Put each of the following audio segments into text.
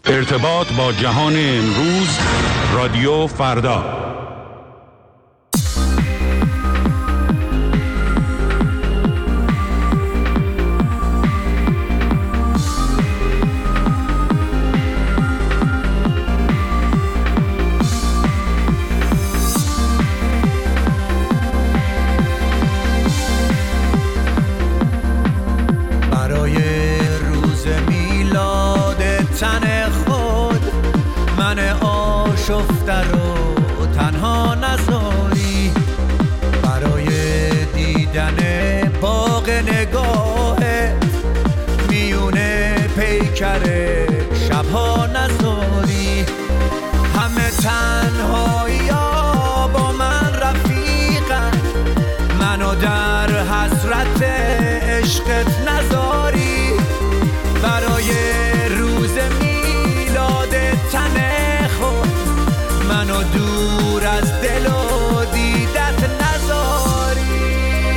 ارتباط با جهان امروز، رادیو فردا. شفته رو تنها نذاری، برای دیدن باغ نگاهت میونه پیکر شبها نذاری. همه تنهایی ها با من رفیقن، منو در حسرت عشقت نذاری. برای روز میلاد تن خود منو دور از دل و دیدت نذاری.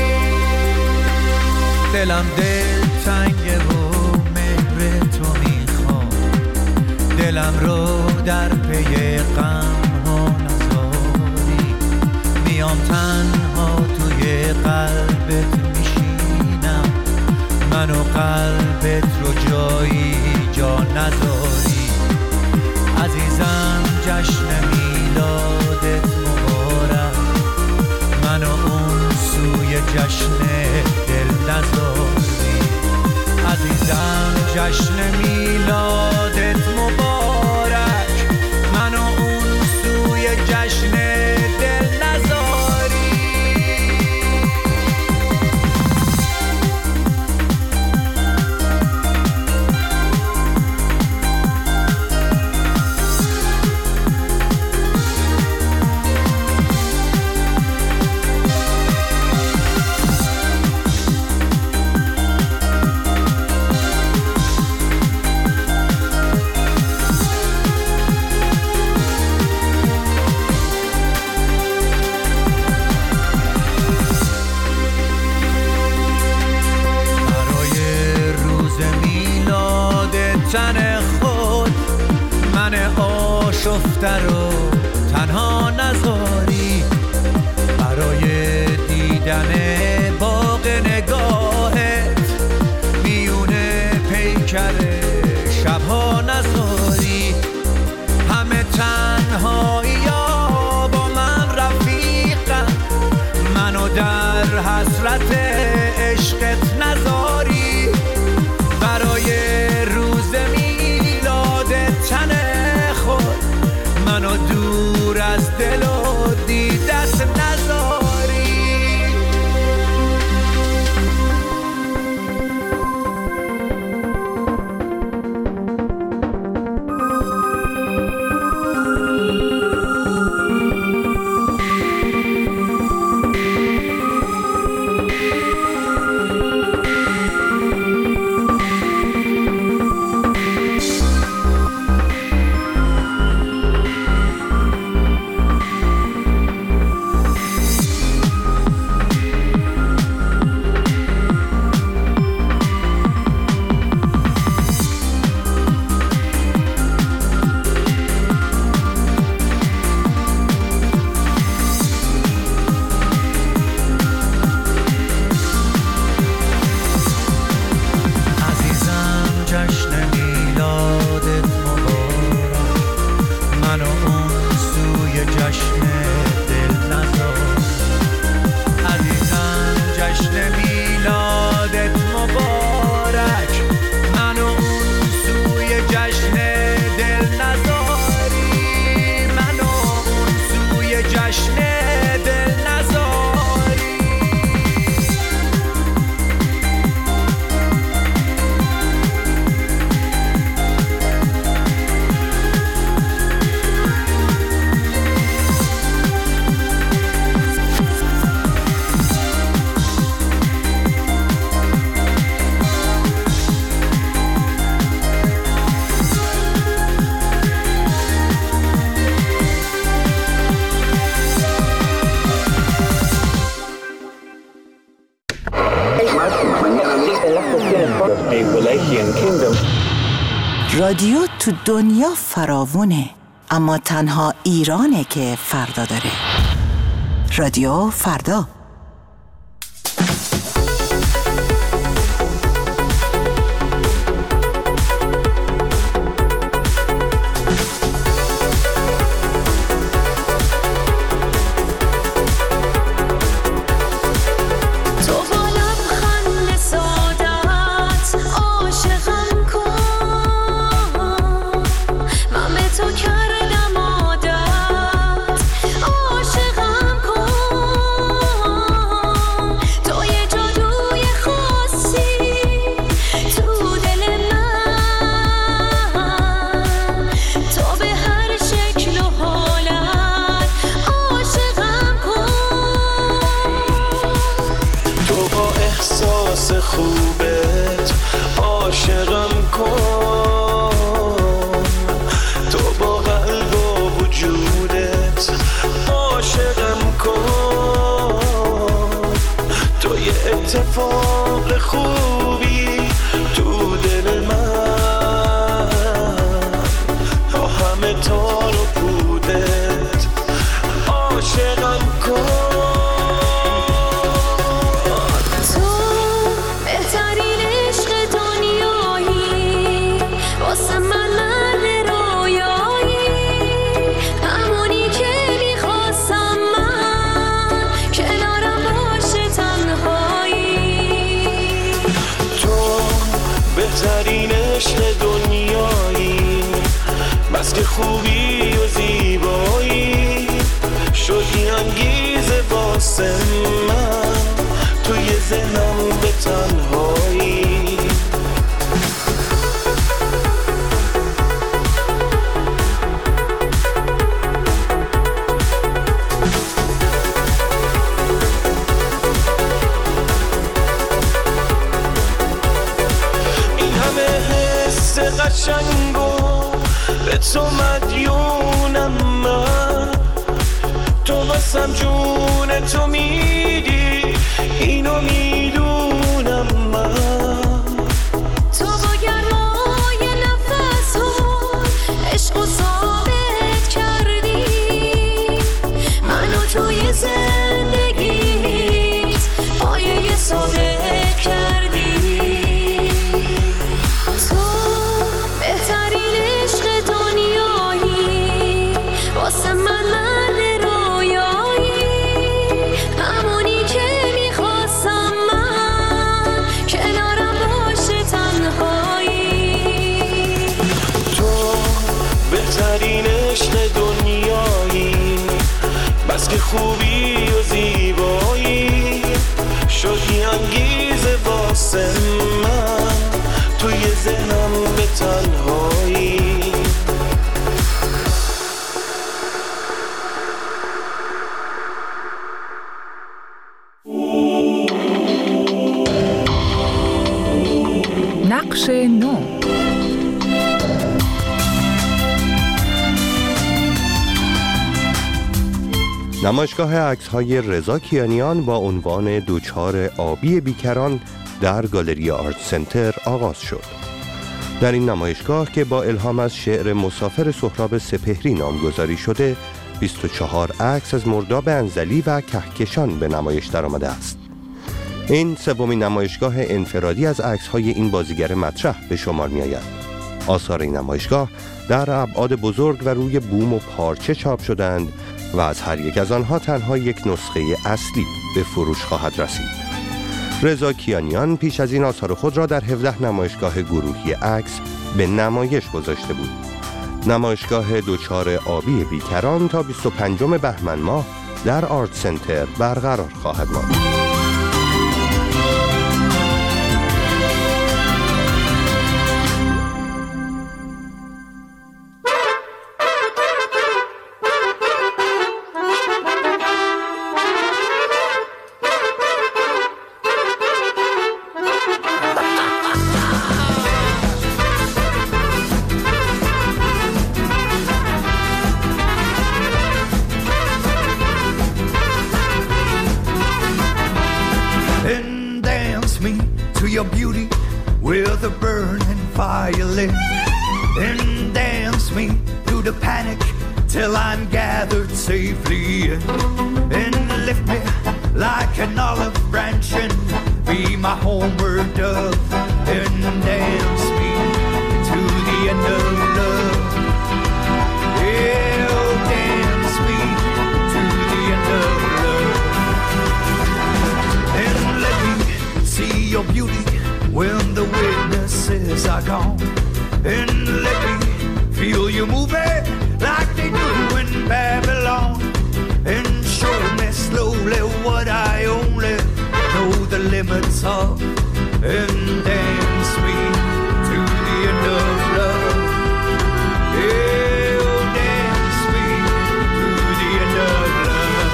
دلم دل تنگه و مهر تو میخوام، دلم رو در پی غم ها نذاری. میام تنها توی قلبت میشینم، منو قلبت رو جایی جا نذاری. عزیزم جشن میلادت مبارک، منو اون سوی جشن دل نذاری. عزیزم جشن میلادت مبارک، منو اون سوی جشن دل نذاری. تن خود من آشفته رو تنها نذاری، برای دیدن باغ نگاهت میونه پیکر شبها نذاری. همه تنهایی ها با من رفیقن، منو در حسرت عشقت نذاری. برای روز میلاد تن خود منو دور از دل و دیدن رادیو تو دنیا فراوونه، اما تنها ایرانه که فردا داره. رادیو فردا. خوبت عاشقم کن، تو با قلب و وجودت عاشقم کن، تو یه اتفاق خوبی تو دل من، با همه تار و پودت عاشقم کن. بهترین عشق دنیایی، بس که خوبی و زیبایی، شدی انگیزه واسه من، توی ذهنم به تنهایی. قشنگو به تو مدیونم من، تو واسم جون تو میدی، اینو میدونم من. تو با گرمای نفس ها عشق و ثابت کردی، منو توی زندگیت پایه ثابت کردی. بس که خوبی و زیبایی، شدی انگیزه واسه من، توی ذهنم به تنهایی. نقش نو. نمایشگاه عکس‌های رضا کیانیان با عنوان دوچار آبی بیکران در گالری آرت سنتر آغاز شد. در این نمایشگاه که با الهام از شعر مسافر سهراب سپهری نامگذاری شده، 24 عکس از مرداب انزلی و کهکشان به نمایش درآمده است. این سومین نمایشگاه انفرادی از عکس‌های این بازیگر مطرح به شمار می‌آید. آثار این نمایشگاه در ابعاد بزرگ و روی بوم و پارچه چاپ شدند و از هر یک از آنها تنها یک نسخه اصلی به فروش خواهد رسید. رضا کیانیان پیش از این آثار خود را در 17 نمایشگاه گروهی عکس به نمایش گذاشته بود. نمایشگاه دوچار آبی بیکران تا 25 بهمن ماه در آرت سنتر برقرار خواهد ماند. and dance me through the panic till I'm gathered safely in, and lift me like an olive branch and be my homeward dove, and dance me to the end of love. Yeah, dance me to the end of love, and let me see your beauty when the witnesses are gone, and let me feel you moving like they do in Babylon, and show me slowly what I only know the limits of, and dance me to the end of love. Yeah, dance me to the end of love.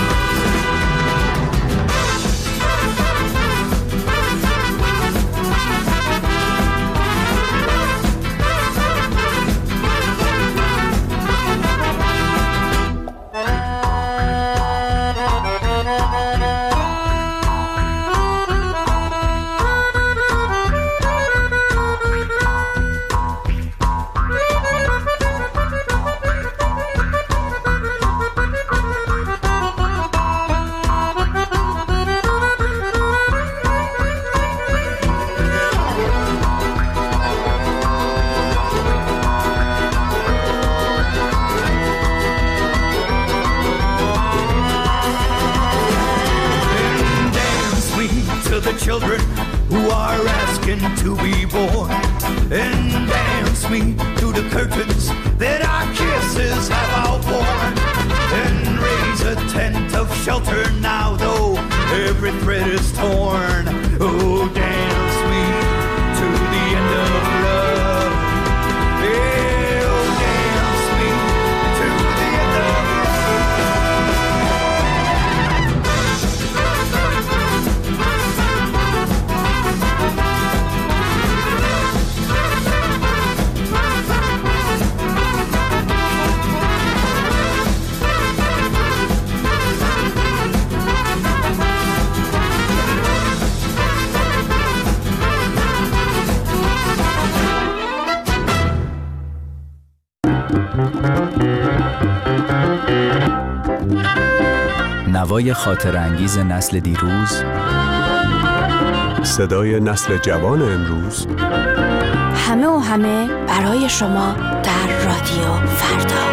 Children who are asking to be born, and dance me through the curtains that our kisses have outworn, and raise a tent of shelter now though every thread is torn. Oh, dance me to the end of love. Yeah, oh, dance me to the end of نوای خاطر انگیز نسل دیروز، صدای نسل جوان امروز، همه و همه برای شما در رادیو فردا.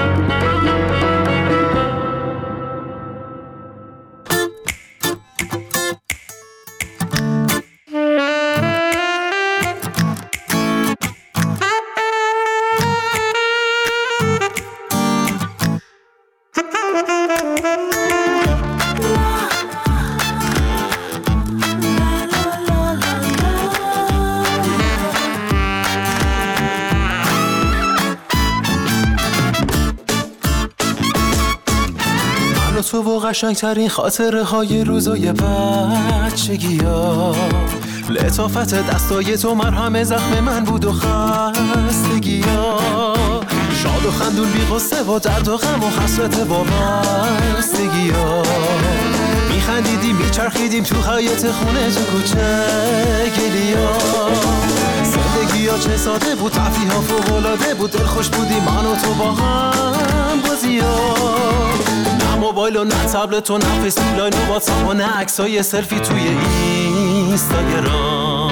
تو و قشنگترین خاطره های روزای بچگی ها، لطافت دستای تو مرهم زخم من بود و خستگی ها، شاد و خندون بی غصه و درد و غم و حسرت وابستگی ها، میخندیدیم میچرخیدیم تو حیاط خونه تو کوچه گلیا، زندگی ها چه ساده بود، تفریح ها فوق‌العاده بود، دلخوش بودیم من و تو با هم بازی ها، نه موبایل و نه تبلت و نه فیسبوک لاین و واتساپ و نه عکسای سلفی توی اینستاگرام.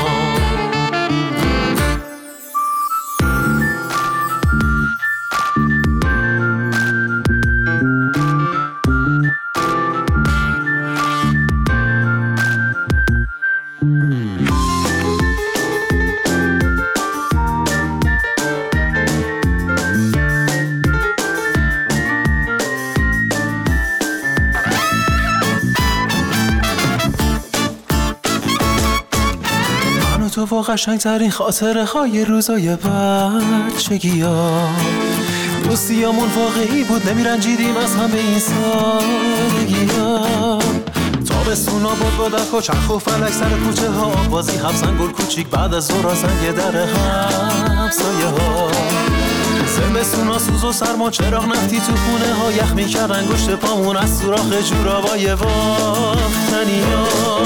تو و قشنگترین خاطره های روزای بچگی ها، دوستیامون واقعی بود، نمیرنجیدیم از همه این سادگی ها، تابستونا بود با دک و چرخ و فلک سر کوچه ها، بازی خبزن گل کوچیک بعد از ظهر زنگ در همسایه ها، زمستونا سوز و سرما چراغ نفتی تو خونه ها، یخ میکرد انگشت پامون از سوراخ جورابای باختنی ها،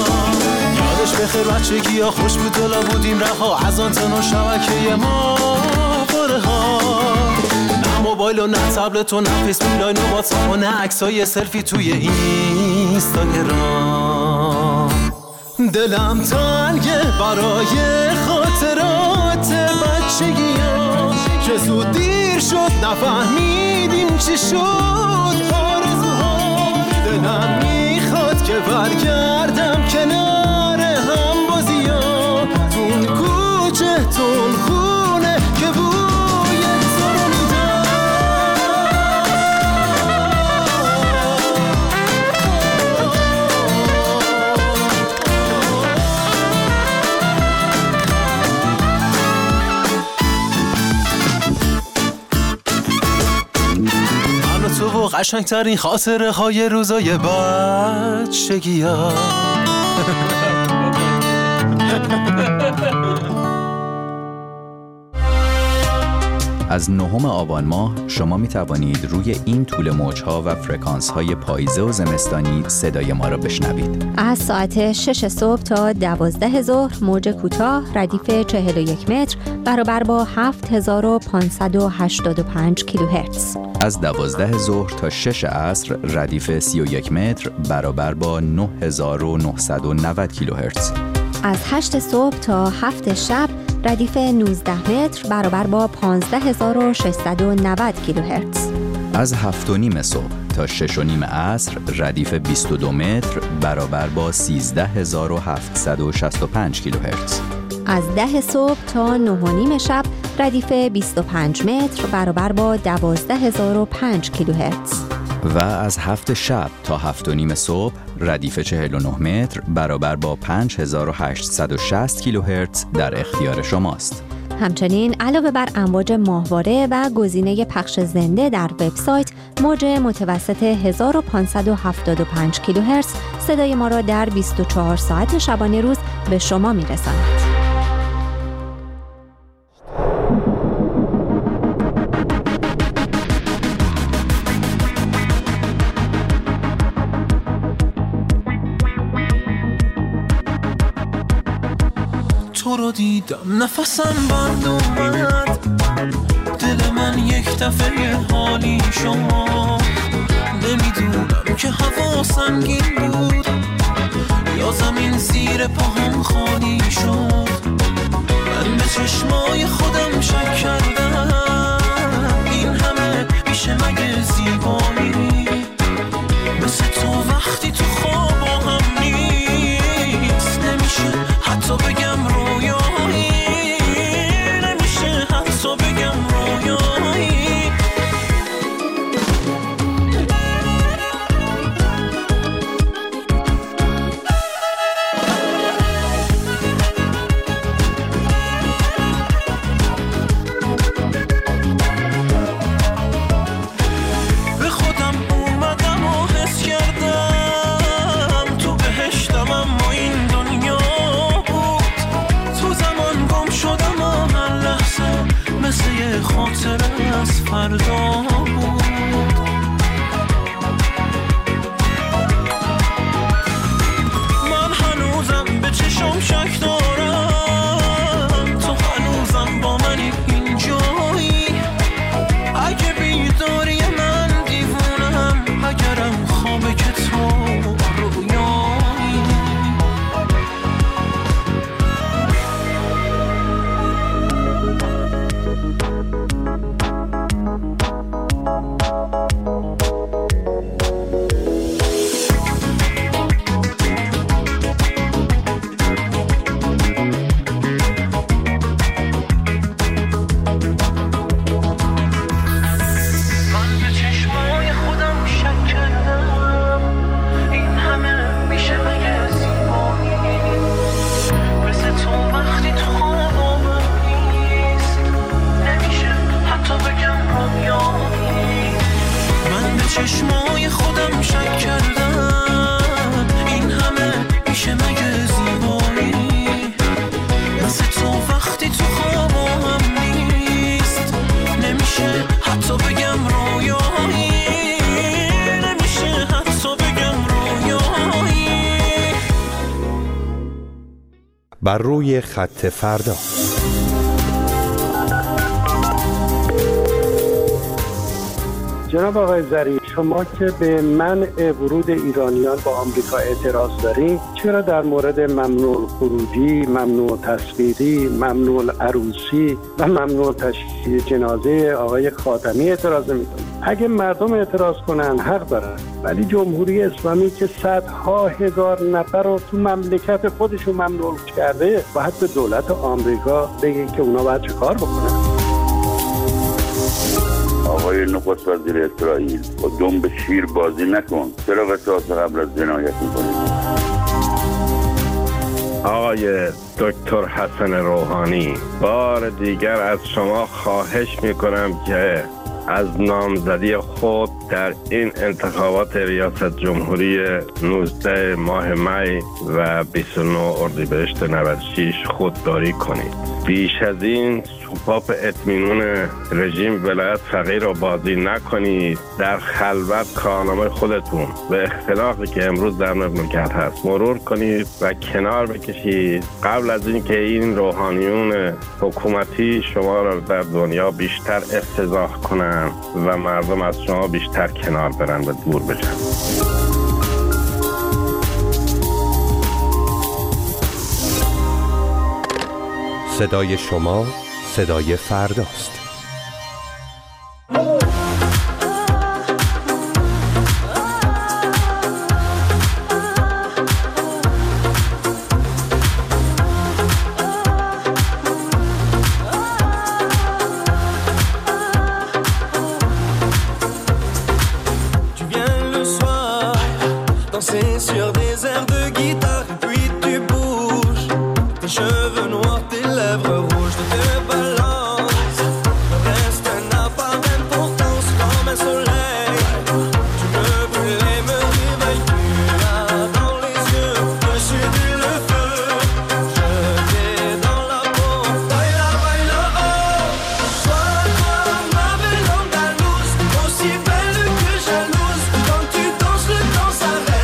یادش بخیر بچگی ها خوش بود دلا بودیم رها از آنتن و شبکه ما موبایل و نه تبلت و نه فیسبوک لاین و واتساپ و نه عکسای سلفی توی اینستاگرام. دلم تنگه برای خاطرات بچگیام که زود دیر شد نفهمیدیم چی شد آرزوها. دلم میخواد که برگردم کنار هم بازیام، تون کوچه تون خونه که بوی تو رو میدم. من و تو و قشنگترین خاطره های روزای بچگی ها. از 9 آبان ماه شما می توانید روی این طول موج‌ها و فرکانس‌های پاییزه و زمستانی صدای ما را بشنوید. از ساعت 6 صبح تا 12 ظهر موج کوتاه ردیف 41 متر برابر با 7585 کیلوهرتز. از 12 ظهر تا 6 عصر ردیف 31 متر برابر با 9990 کیلوهرتز. از 8 صبح تا 7 شب ردیف 19 متر برابر با 15690 کیلوهرتز. از 7:30 صبح تا 6:30 عصر ردیف 22 متر برابر با 13765 کیلوهرتز. از 10 صبح تا 9:30 شب ردیف 25 متر برابر با 12005 کیلوهرتز. و از 7 شب تا 7:30 صبح ردیف 49 متر برابر با 5860 کیلوهرتز در اختیار شماست. همچنین علاوه بر امواج ماهواره و گزینه پخش زنده در وبسایت، موج متوسط 1575 کیلوهرتز صدای ما را در 24 ساعت شبانه روز به شما میرساند. تو رو دیدم نفسم بند اومد، دل من یک دفعه حالی شد. نمیدونم که هوا سنگین بود یا زمین زیر پاهم خالی شد. من به چشمای خودم شک کردم، این همه میشه مگه زیبایی؟ مثل تو وقتی تو خواب هم نیست، نمیشه حتی بگم رویایی، نمیشه حتی بگم رویایی. به خودم اومدم و حس کردم تو بهشتم، اما این دنیا بود. تو زمان گم شدم و هر لحظه مثل یه خاطره از فردا بود. من هنوزم به چشم شک دارم، تو هنوزم با منی اینجایی. اگه بیداری من دیوونم، اگرم خوابه که تو رویایی. چشمای خودم شک کردم، این همه میشه مگه زیبایی؟ مثل تو وقتی تو خوابم نیست، نمیشه حتی بگم رویایی، نمیشه حتی بگم رویایی. بر روی خط فردا. جناب آقای ظریف، شما که به منع ورود ایرانیان با آمریکا اعتراض دارید، چرا در مورد ممنوع خروجی، ممنوع تصویری، ممنوع عروسی و ممنوع تشییع جنازه آقای خاتمی اعتراض میکنید؟ اگه مردم اعتراض کنن حق دارن، ولی جمهوری اسلامی که صدها هزار نفر رو تو مملکت خودشون ممنوع کرده، باید به دولت آمریکا بگه که اونا باید چه کار بکنن. آقای نخست وزیر اسرائیل، با دنب شیر بازی نکن. چرا قصاص قبل از جنایت میکنید؟ آقای دکتر حسن روحانی، بار دیگر از شما خواهش میکنم که از نامزدی خود در این انتخابات ریاست جمهوری 19 ماه می و 29 اردیبهشت 96 خودداری کنید. بیش از این سوپاپ اطمینان رژیم ولایت فقیه را بازی نکنید. در خلوت کارنامه خودتون به اختلافی که امروز در مملکت هست مرور کنید و کنار بکشید قبل از اینکه این روحانیون حکومتی شما را در دنیا بیشتر افتضاح کنند و مردم از شما بیشتر کنار برن و دور بشن. صدای شما صدای فرداست. Sur des airs de guitare, puis tu bouges tes cheveux noirs, tes lèvres rouges, te balances. Le reste n'a pas d'importance comme un soleil. Tu me brûles et me réveilles, tu l'as dans les yeux. Je suis le feu, je t'ai dans la peau. Baila, baila, oh. Toi, ma belle andalouse, aussi belle que jalouse. Quand tu danses, le temps s'arrête.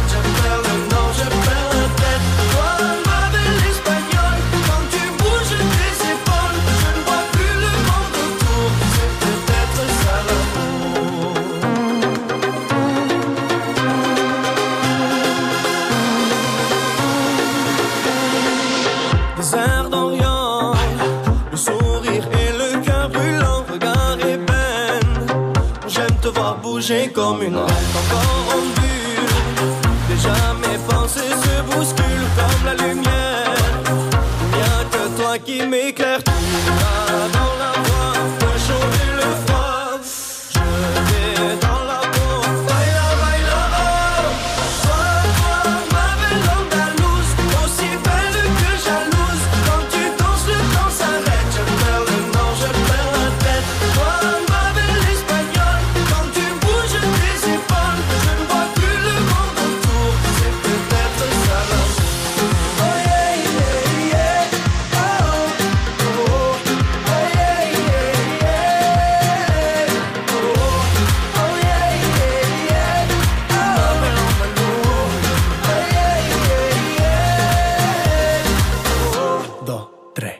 Bouger comme une reine encore en bulle. Déjà mes pensées se bousculent comme la lumière. Il n'y a que toi qui m'éclaire. Tu as dans la voix le chaud et le froid. Je t'ai dans la peau. Baila, baila, oh. Toi, ma belle andalouse, aussi belle que jalouse. Quand tu danses, le temps s'arrête. Je perds le nord, je perds la tête. Toi, ma belle espagnole, quand tu bouges tes épaules, je ne vois plus le monde autour. C'est peut-être ça l'amour. Oh yeah, yeah, yeah. Oh, oh, oh, yeah, yeah, yeah. Oh, oh, yeah, yeah, yeah. Oh, ma belle andalouse. Oh, yeah, yeah, yeah. Oh, 2, 3.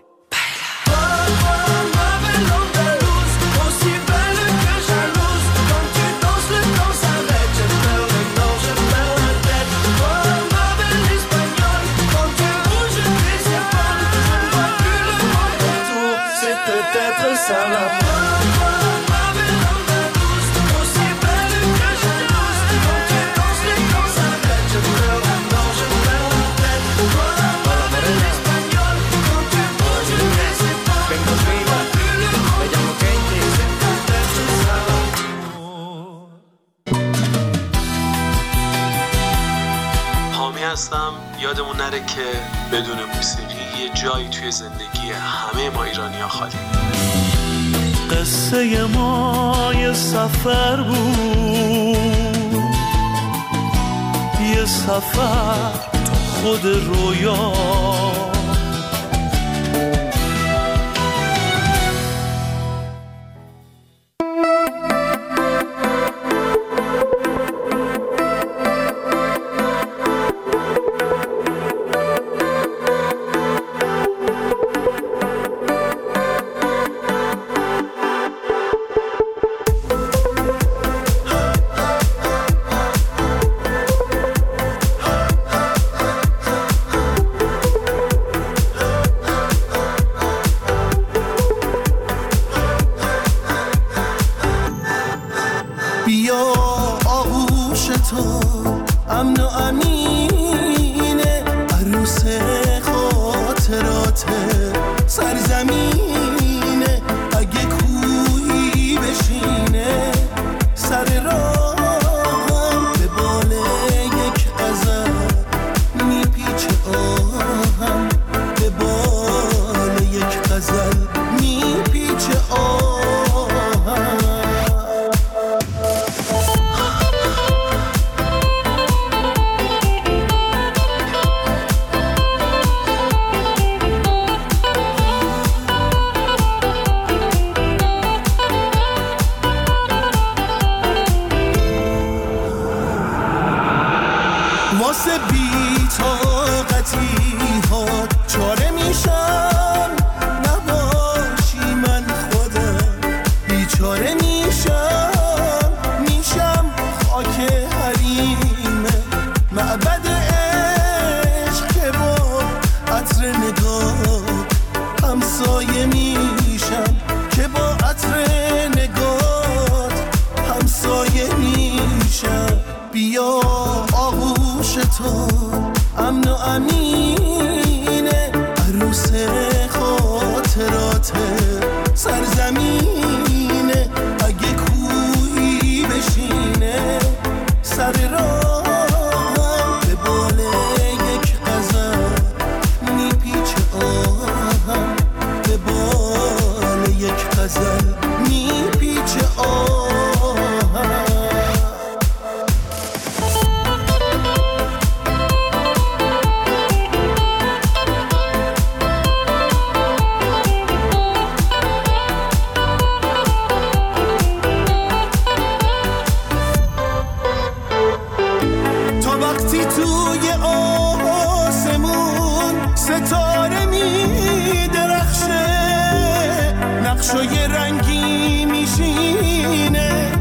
Ma belle andalouse, aussi belle que jalouse. Quand tu danses, le temps s'arrête. Je perds le nord, je perds la tête. Toi, ma belle espagnole, quand tu bouges tes épaules, je ne vois plus le monde autour. C'est peut-être ça la ma belle andalouse, aussi belle que jalouse. Quand tu danses, le temps s'arrête. Je perds le nord, je perds la tête. Toi, ma belle espagnole, quand tu bouges tes épaules, je ne vois plus le monde autour. C'est peut-être ça l'amour. حامی هستم. یادمون نره که بدون موسیقی یه جایی توی زندگی همه ما ایرانی‌ها خالی. قصه ما یه سفر بود، یه سفر تو خود رویا. بیا آغوش تو امن و امینه، عروس خاطرات سرزمینه. اگه کوهی بشینه سر راهم، به بال یک غزل میپیچه آهم، به بال یک غزل میپیچه آهم. واسه بی طاقتی ها چاره میشم، نباشی من خودم بیچاره میشم. میشم خاک حریم معبد عشق که با عطر نگاه همسایه میشم، که با عطر نگاه همسایه میشم. بیا آغوش تو امن و امینه، عروس خاطرات سرزمینه. اگه کوهی بشینه سر راهم، به بال یک غزل میپیچه آهم، به بال یک غزل میپیچه آهم. توی آسمون ستاره می درخشه، نقشای رنگی میشینه